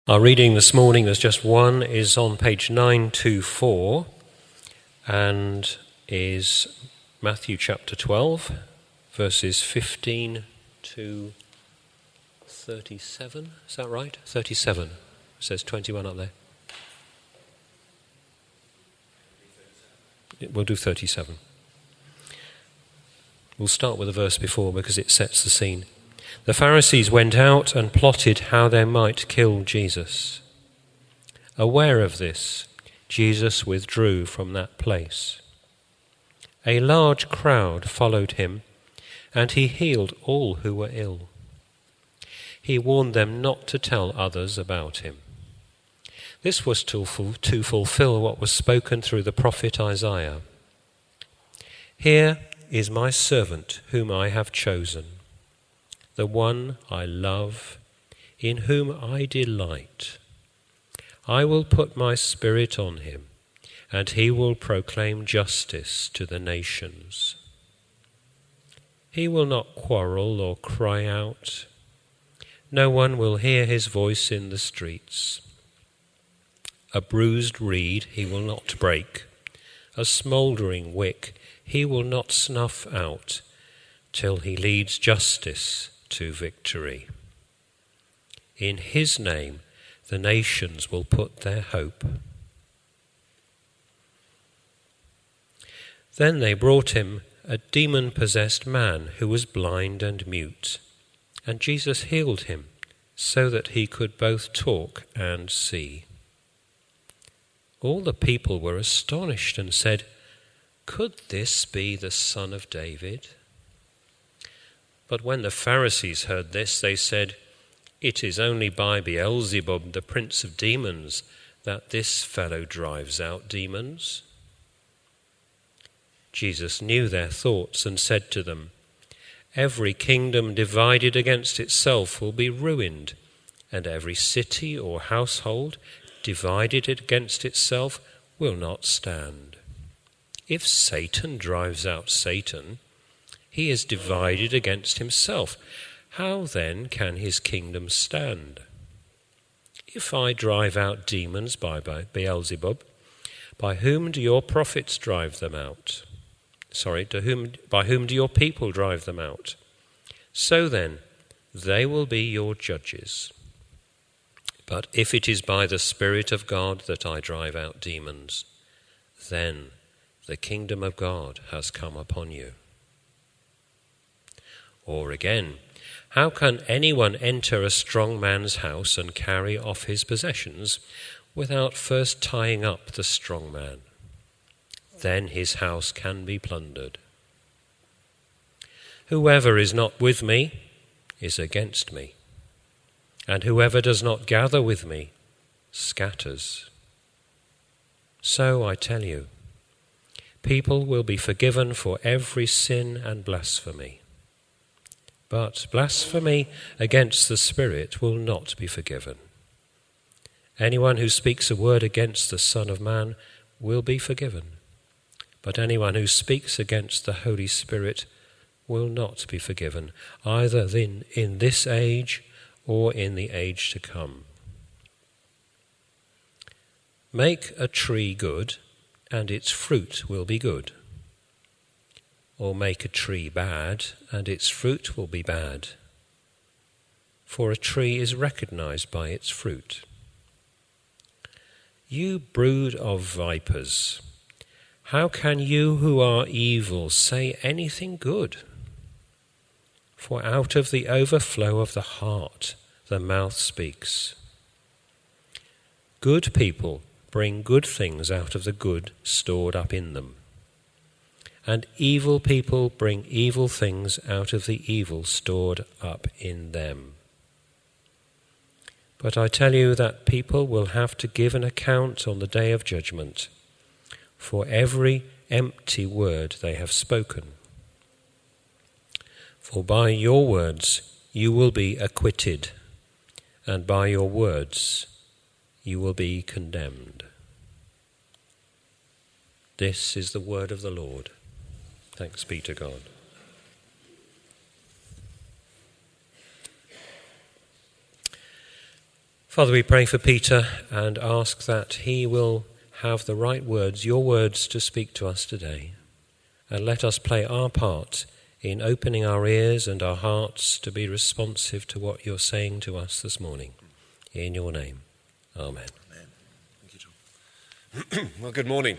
Our reading this morning, there's just one, is on page 924 and is Matthew chapter 12, verses 15 to 37. Is that right? 37. It says 21 up there. We'll do 37. We'll start with the verse before because it sets the scene. The Pharisees went out and plotted how they might kill Jesus. Aware of this, Jesus withdrew from that place. A large crowd followed him, and he healed all who were ill. He warned them not to tell others about him. This was to fulfill what was spoken through the prophet Isaiah. Here is my servant whom I have chosen, the one I love, in whom I delight. I will put my spirit on him, and he will proclaim justice to the nations. He will not quarrel or cry out. No one will hear his voice in the streets. A bruised reed he will not break. A smouldering wick he will not snuff out, till he leads justice to victory. In his name the nations will put their hope. Then they brought him a demon-possessed man who was blind and mute, and Jesus healed him so that he could both talk and see. All the people were astonished and said, "Could this be the Son of David?" But when the Pharisees heard this, they said, "It is only by Beelzebub, the prince of demons, that this fellow drives out demons." Jesus knew their thoughts and said to them, "Every kingdom divided against itself will be ruined, and every city or household divided against itself will not stand. If Satan drives out Satan, he is divided against himself. How then can his kingdom stand? If I drive out demons by Beelzebub, by whom do your prophets drive them out? By whom do your people drive them out? So then, they will be your judges. But if it is by the Spirit of God that I drive out demons, then the kingdom of God has come upon you. Or again, how can anyone enter a strong man's house and carry off his possessions without first tying up the strong man? Then his house can be plundered. Whoever is not with me is against me, and whoever does not gather with me scatters. So I tell you, people will be forgiven for every sin and blasphemy. But blasphemy against the Spirit will not be forgiven. Anyone who speaks a word against the Son of Man will be forgiven. But anyone who speaks against the Holy Spirit will not be forgiven, either in this age or in the age to come. Make a tree good, and its fruit will be good. Or make a tree bad, and its fruit will be bad. For a tree is recognized by its fruit. You brood of vipers, how can you who are evil say anything good? For out of the overflow of the heart the mouth speaks. Good people bring good things out of the good stored up in them, and evil people bring evil things out of the evil stored up in them. But I tell you that people will have to give an account on the day of judgment for every empty word they have spoken. For by your words you will be acquitted, and by your words you will be condemned." This is the word of the Lord. Thanks be to God. Father, we pray for Peter and ask that he will have the right words, your words, to speak to us today. And let us play our part in opening our ears and our hearts to be responsive to what you're saying to us this morning. In your name, amen. Amen. Thank you, John. Well, good morning.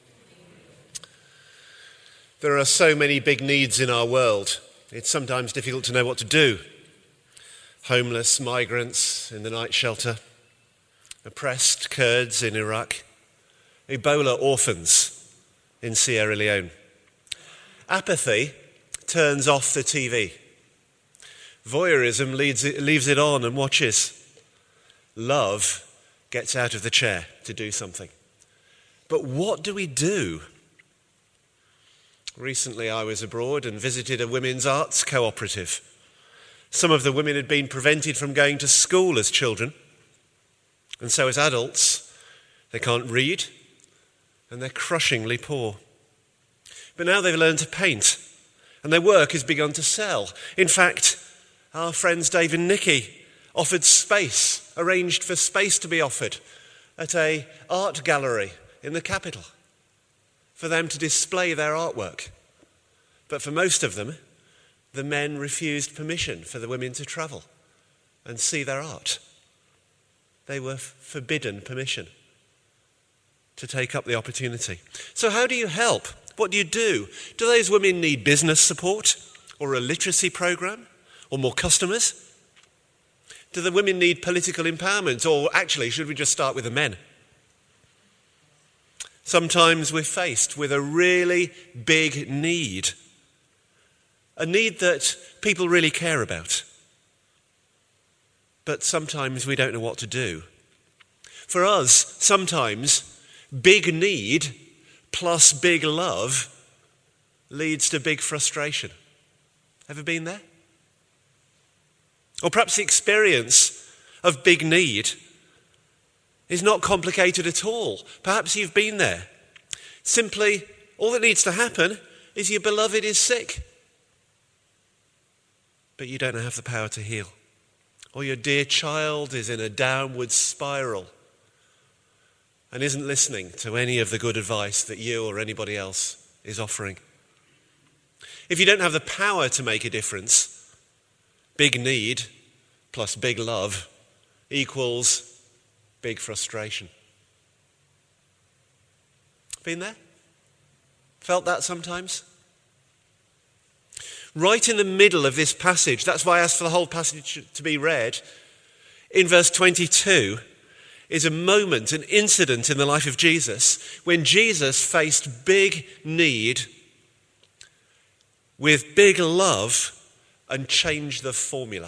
There are so many big needs in our world. It's sometimes difficult to know what to do. Homeless migrants in the night shelter, oppressed Kurds in Iraq, Ebola orphans in Sierra Leone. Apathy turns off the TV. Voyeurism leaves it on and watches. Love gets out of the chair to do something. But what do we do? Recently I was abroad and visited a women's arts cooperative. Some of the women had been prevented from going to school as children, and so as adults, they can't read, and they're crushingly poor. But now they've learned to paint, and their work has begun to sell. In fact, our friends Dave and Nikki arranged for space to be offered at an art gallery in the capital for them to display their artwork. But for most of them, the men refused permission for the women to travel and see their art. They were forbidden permission to take up the opportunity. So how do you help? What do you do? Do those women need business support or a literacy program or more customers? Do the women need political empowerment, or actually should we just start with the men? Sometimes we're faced with a really big need. A need that people really care about. But sometimes we don't know what to do. For us, sometimes big need plus big love leads to big frustration. Ever been there? Or perhaps the experience of big need is not complicated at all. Perhaps you've been there. Simply, all that needs to happen is your beloved is sick. But you don't have the power to heal. Or your dear child is in a downward spiral and isn't listening to any of the good advice that you or anybody else is offering. If you don't have the power to make a difference, big need plus big love equals big frustration. Been there? Felt that sometimes? Right in the middle of this passage, that's why I asked for the whole passage to be read, in verse 22, is a moment, an incident in the life of Jesus when Jesus faced big need with big love and changed the formula.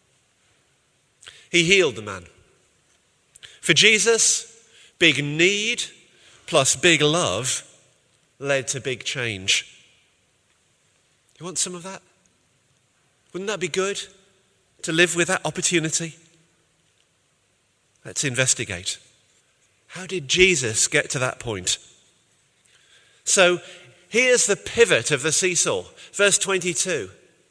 He healed the man. For Jesus, big need plus big love led to big change. You want some of that? Wouldn't that be good to live with that opportunity? Let's investigate. How did Jesus get to that point? So here's the pivot of the seesaw. Verse 22.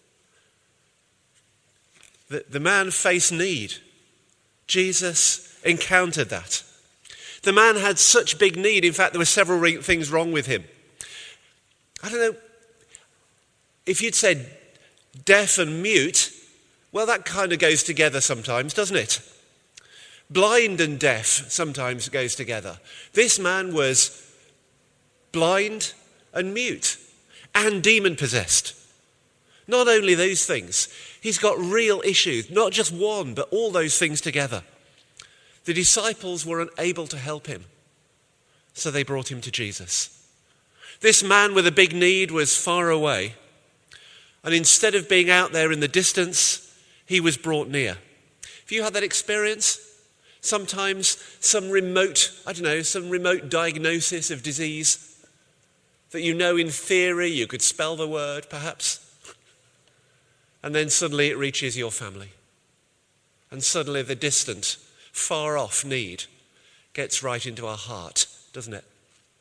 The man faced need. Jesus encountered that. The man had such big need. In fact, there were several things wrong with him. I don't know. If you'd said deaf and mute, well, that kind of goes together sometimes, doesn't it? Blind and deaf sometimes goes together. This man was blind and mute and demon-possessed. Not only those things, he's got real issues, not just one, but all those things together. The disciples were unable to help him, so they brought him to Jesus. This man with a big need was far away. And instead of being out there in the distance, he was brought near. Have you had that experience? Sometimes some remote diagnosis of disease that you know in theory you could spell the word perhaps. And then suddenly it reaches your family. And suddenly the distant, far off need gets right into our heart, doesn't it?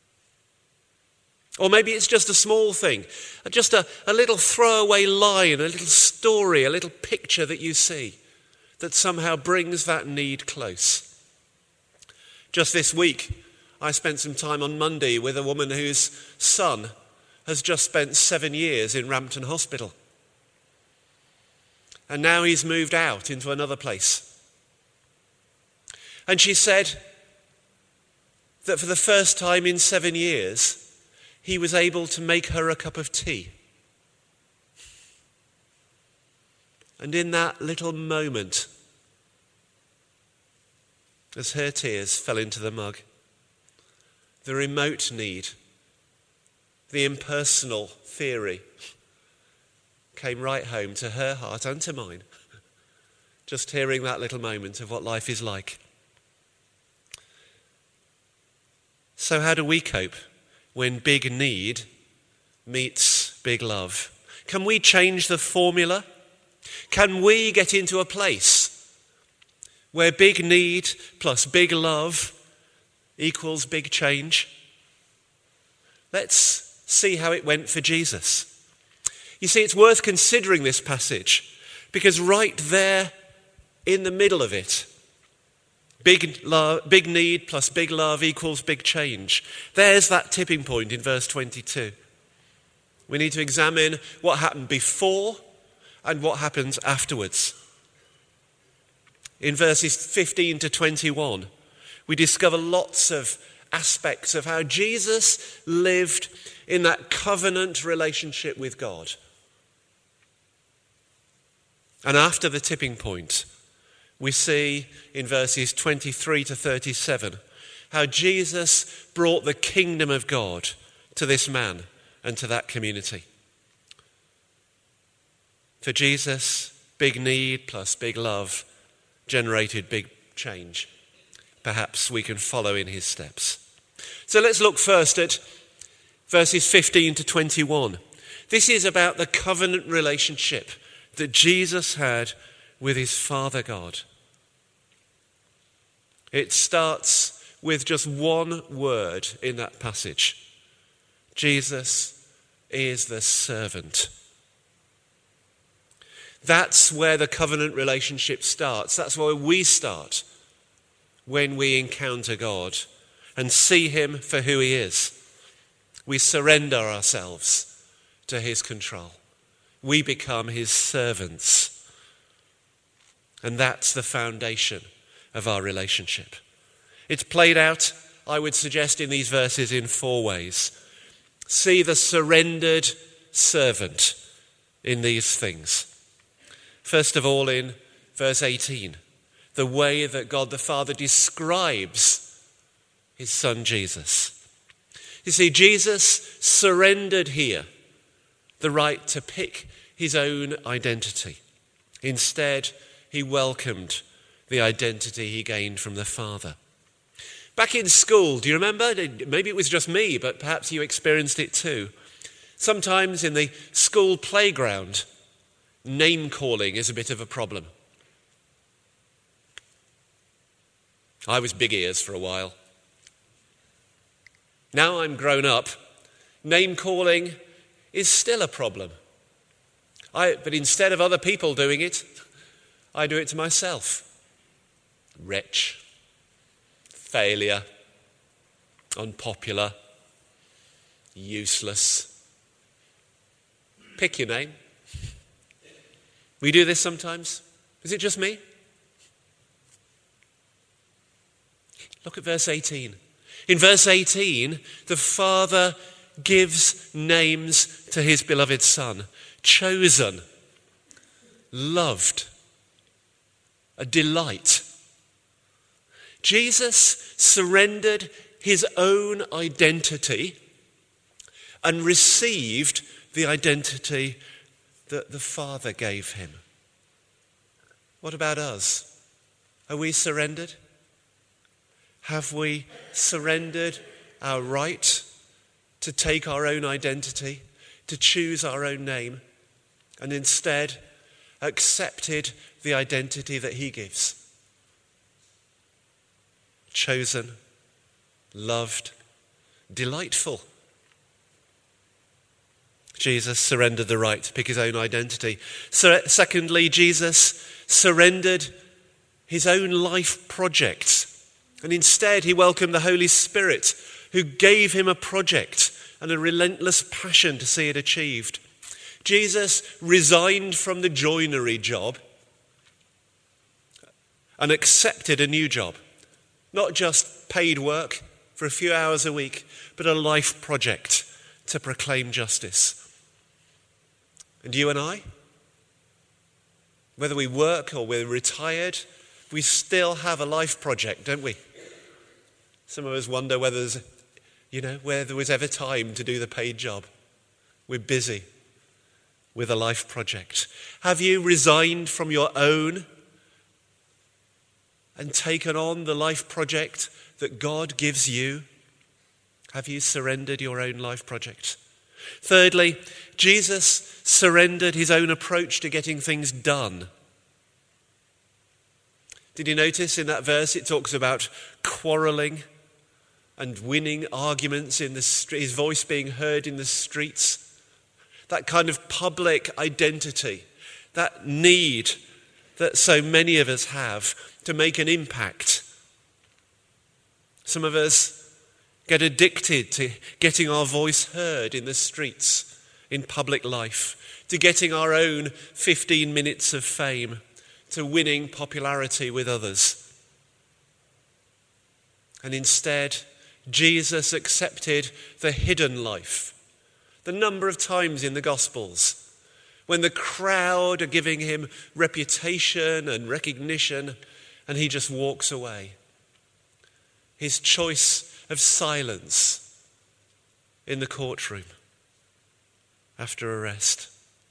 Or maybe it's just a small thing, just a little throwaway line, a little story, a little picture that you see that somehow brings that need close. Just this week, I spent some time on Monday with a woman whose son has just spent 7 years in Rampton Hospital. And now he's moved out into another place. And she said that for the first time in 7 years, he was able to make her a cup of tea. And in that little moment, as her tears fell into the mug, the remote need, the impersonal theory came right home to her heart and to mine, just hearing that little moment of what life is like. So how do we cope when big need meets big love? Can we change the formula? Can we get into a place where big need plus big love equals big change? Let's see how it went for Jesus. You see, it's worth considering this passage because right there in the middle of it, big need plus big love equals big change. There's that tipping point in verse 22. We need to examine what happened before and what happens afterwards. In verses 15 to 21, we discover lots of aspects of how Jesus lived in that covenant relationship with God. And after the tipping point, we see in verses 23 to 37 how Jesus brought the kingdom of God to this man and to that community. For Jesus, big need plus big love generated big change. Perhaps we can follow in his steps. So let's look first at verses 15 to 21. This is about the covenant relationship that Jesus had with his Father God. It starts with just one word in that passage. Jesus is the servant. That's where the covenant relationship starts. That's where we start when we encounter God and see him for who he is. We surrender ourselves to his control. We become his servants. And that's the foundation of our relationship. It's played out, I would suggest, in these verses in 4 ways. See the surrendered servant in these things. First of all, in verse 18, the way that God the Father describes his son Jesus. You see, Jesus surrendered here the right to pick his own identity. Instead, he welcomed the identity he gained from the Father. Back in school, do you remember? Maybe it was just me, but perhaps you experienced it too. Sometimes in the school playground, name calling is a bit of a problem. I was big ears for a while. Now I'm grown up, name calling is still a problem. But instead of other people doing it, I do it to myself. Wretch, failure, unpopular, useless. Pick your name. We do this sometimes. Is it just me? Look at verse 18. In verse 18, the Father gives names to his beloved Son. Chosen, loved, a delight. Jesus surrendered his own identity and received the identity that the Father gave him. What about us? Are we surrendered? Have we surrendered our right to take our own identity, to choose our own name, and instead accepted the identity that he gives? Chosen, loved, delightful. Jesus surrendered the right to pick his own identity. So, secondly, Jesus surrendered his own life project. And instead he welcomed the Holy Spirit, who gave him a project and a relentless passion to see it achieved. Jesus resigned from the joinery job and accepted a new job. Not just paid work for a few hours a week, but a life project to proclaim justice. And you and I, whether we work or we're retired, we still have a life project, don't we? Some of us wonder whether there was ever time to do the paid job. We're busy with a life project. Have you resigned from your own and taken on the life project that God gives you? Have you surrendered your own life project? Thirdly, Jesus surrendered his own approach to getting things done. Did you notice in that verse it talks about quarrelling and winning arguments in the street, his voice being heard in the streets? That kind of public identity, that need that so many of us have to make an impact. Some of us get addicted to getting our voice heard in the streets, in public life, to getting our own 15 minutes of fame, to winning popularity with others. And instead, Jesus accepted the hidden life. The number of times in the Gospels when the crowd are giving him reputation and recognition and he just walks away. His choice of silence in the courtroom after arrest.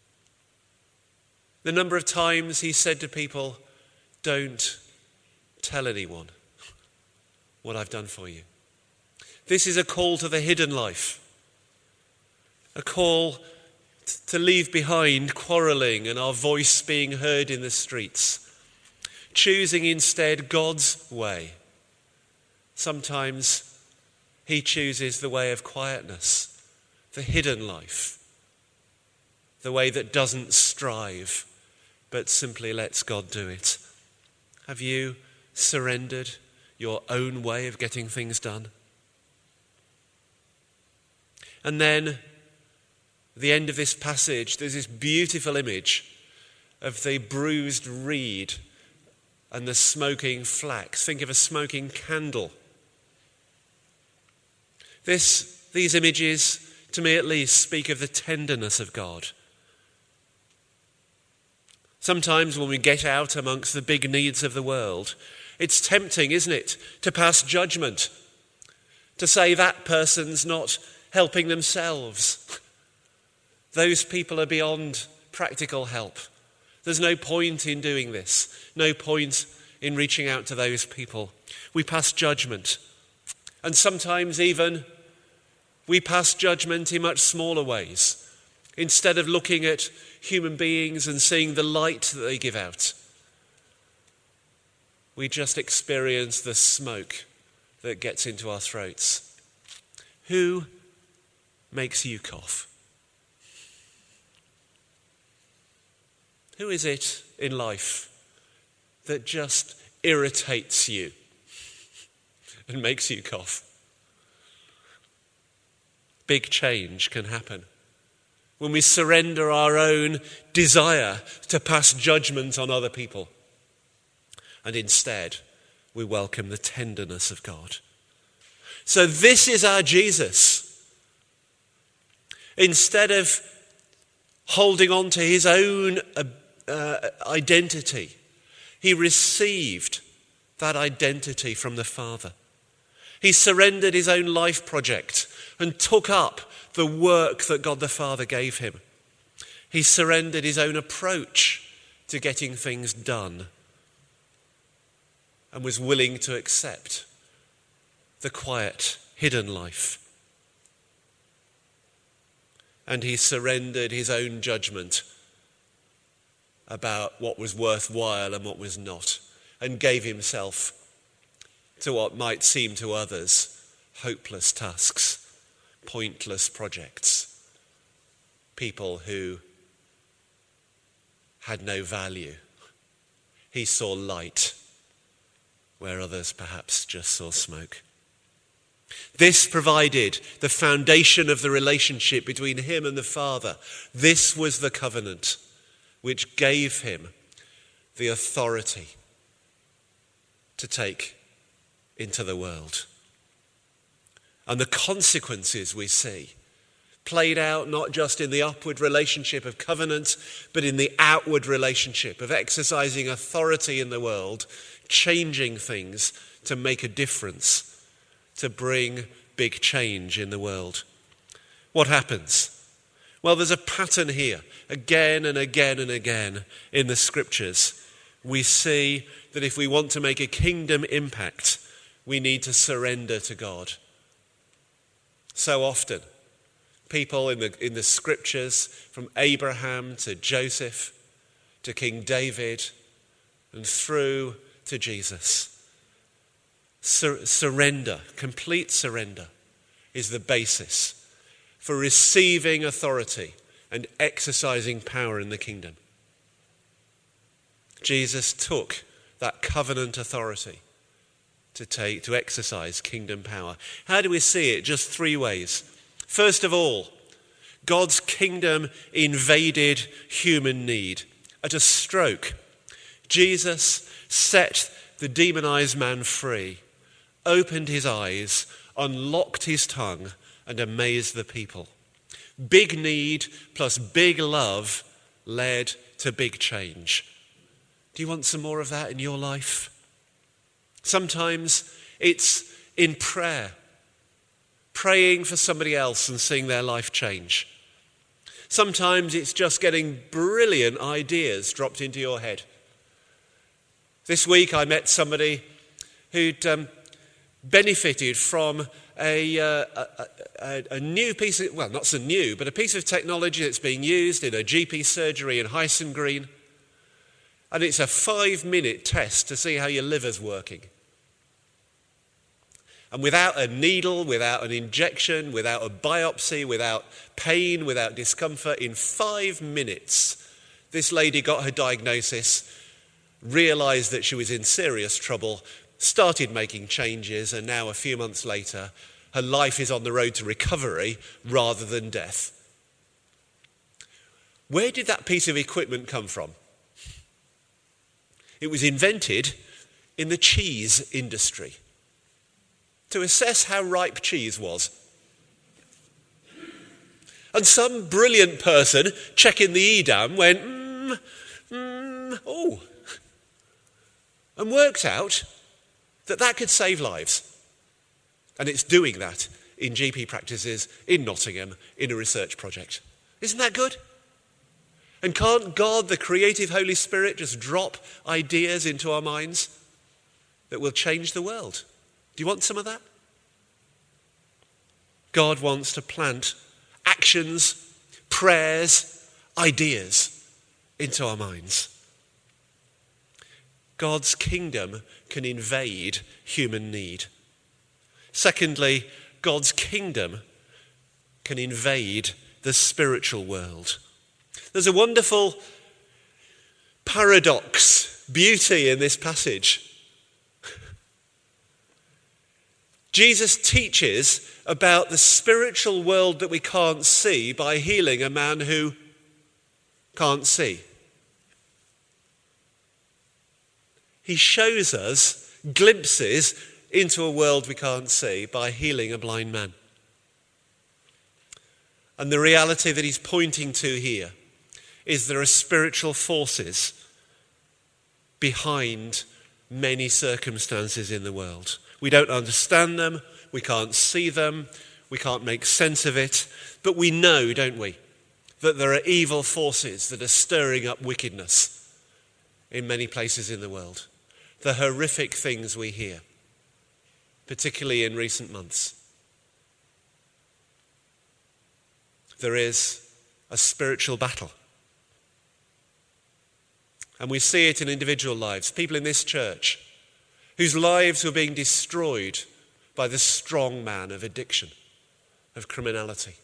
The number of times he said to people, "Don't tell anyone what I've done for you." This is a call to the hidden life. A call to leave behind quarrelling and our voice being heard in the streets. Choosing instead God's way. Sometimes he chooses the way of quietness, the hidden life, the way that doesn't strive, but simply lets God do it. Have you surrendered your own way of getting things done? And then, at the end of this passage, there's this beautiful image of the bruised reed and the smoking flax. Think of a smoking candle. These images, to me at least, speak of the tenderness of God. Sometimes when we get out amongst the big needs of the world, it's tempting, isn't it, to pass judgment, to say that person's not helping themselves. Those people are beyond practical help. There's no point in doing this, no point in reaching out to those people. We pass judgment. And sometimes even we pass judgment in much smaller ways. Instead of looking at human beings and seeing the light that they give out, we just experience the smoke that gets into our throats. Who makes you cough? Who is it in life that just irritates you and makes you cough? Big change can happen when we surrender our own desire to pass judgment on other people, and instead we welcome the tenderness of God. So this is our Jesus. Instead of holding on to his own identity, he received that identity from the Father. He surrendered his own life project and took up the work that God the Father gave him. He surrendered his own approach to getting things done and was willing to accept the quiet, hidden life. And he surrendered his own judgment about what was worthwhile and what was not, and gave himself to what might seem to others hopeless tasks, pointless projects, people who had no value. He saw light where others perhaps just saw smoke. This provided the foundation of the relationship between him and the Father. This was the covenant which gave him the authority to take into the world. And the consequences we see played out not just in the upward relationship of covenant, but in the outward relationship of exercising authority in the world, changing things to make a difference, to bring big change in the world. What happens? Well, there's a pattern here, again and again and again in the scriptures. We see that if we want to make a kingdom impact, we need to surrender to God. So often, people in the scriptures, from Abraham to Joseph to King David and through to Jesus, surrender, complete surrender, is the basis for receiving authority and exercising power in the kingdom. Jesus took that covenant authority to exercise kingdom power. How do we see it? Just three ways. First of all, God's kingdom invaded human need. At a stroke, Jesus set the demonized man free, opened his eyes, unlocked his tongue, and amazed the people. Big need plus big love led to big change. Do you want some more of that in your life? Sometimes it's in prayer, praying for somebody else and seeing their life change. Sometimes it's just getting brilliant ideas dropped into your head. This week I met somebody who'd benefited from a new piece of, well, not so new, but a piece of technology that's being used in a GP surgery in Hyson Green. And it's a 5-minute test to see how your liver's working. And without a needle, without an injection, without a biopsy, without pain, without discomfort, in 5 minutes, this lady got her diagnosis, realized that she was in serious trouble, started making changes, and now a few months later, her life is on the road to recovery rather than death. Where did that piece of equipment come from? It was invented in the cheese industry to assess how ripe cheese was. And some brilliant person checking the EDAM went, and worked out that could save lives. And it's doing that in GP practices in Nottingham in a research project. Isn't that good? And can't God, the creative Holy Spirit, just drop ideas into our minds that will change the world? Do you want some of that? God wants to plant actions, prayers, ideas into our minds. God's kingdom can invade human need. Secondly, God's kingdom can invade the spiritual world. There's a wonderful paradox, beauty in this passage. Jesus teaches about the spiritual world that we can't see by healing a man who can't see. He shows us glimpses into a world we can't see by healing a blind man. And the reality that he's pointing to here is there are spiritual forces behind many circumstances in the world. We don't understand them, we can't see them, we can't make sense of it, but we know, don't we, that there are evil forces that are stirring up wickedness in many places in the world. The horrific things we hear, particularly in recent months. There is a spiritual battle. And we see it in individual lives. People in this church whose lives were being destroyed by the strong man of addiction, of criminality,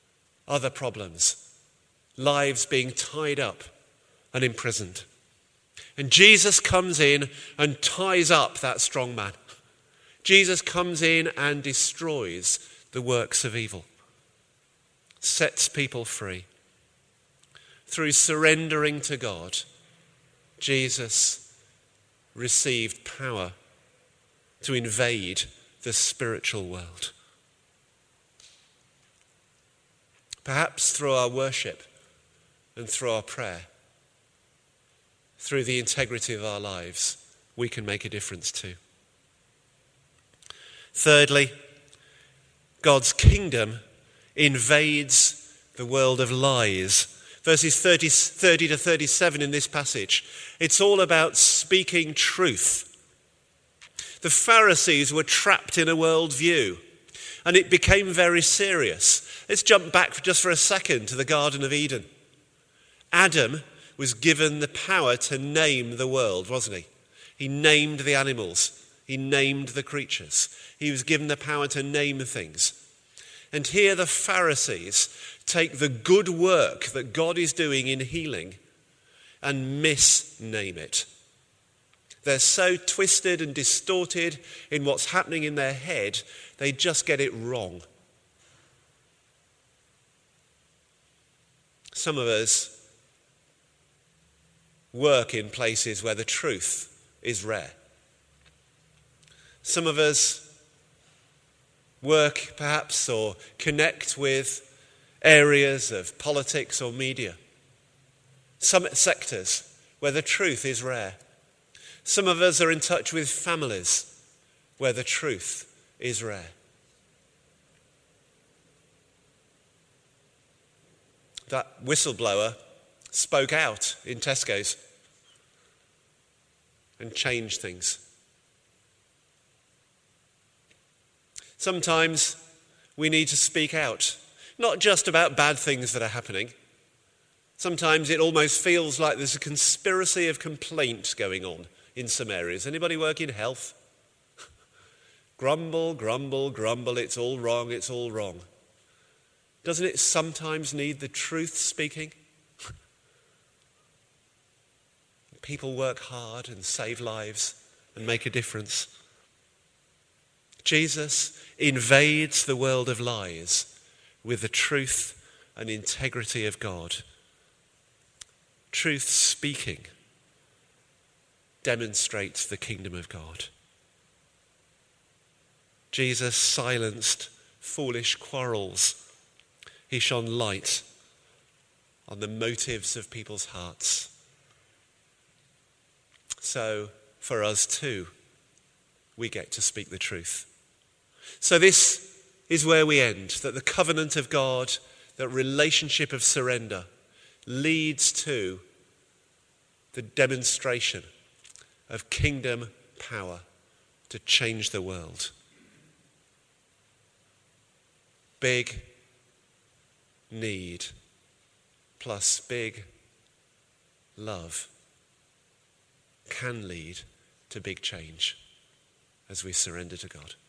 other problems, lives being tied up and imprisoned. And Jesus comes in and ties up that strong man. Jesus comes in and destroys the works of evil, sets people free. Through surrendering to God, Jesus received power to invade the spiritual world. Perhaps through our worship and through our prayer, through the integrity of our lives, we can make a difference too. Thirdly, God's kingdom invades the world of lies. Verses 30 to 37 in this passage, it's all about speaking truth. The Pharisees were trapped in a worldview, and it became very serious. Let's jump back just for a second to the Garden of Eden. Adam was given the power to name the world, wasn't he? He named the animals. He named the creatures. He was given the power to name things. And here the Pharisees take the good work that God is doing in healing and misname it. They're so twisted and distorted in what's happening in their head, they just get it wrong. Some of us work in places where the truth is rare. Some of us work perhaps or connect with areas of politics or media. Some sectors where the truth is rare. Some of us are in touch with families where the truth is rare. That whistleblower spoke out in Tesco's and changed things. Sometimes we need to speak out, not just about bad things that are happening. Sometimes it almost feels like there's a conspiracy of complaint going on in some areas. Anybody work in health? Grumble, grumble, grumble, it's all wrong, it's all wrong. Doesn't it sometimes need the truth speaking? People work hard and save lives and make a difference. Jesus invades the world of lies with the truth and integrity of God. Truth speaking demonstrates the kingdom of God. Jesus silenced foolish quarrels. He shone light on the motives of people's hearts. So, for us too, we get to speak the truth. So this is where we end, that the covenant of God, that relationship of surrender, leads to the demonstration of kingdom power to change the world. Big need plus big love can lead to big change as we surrender to God.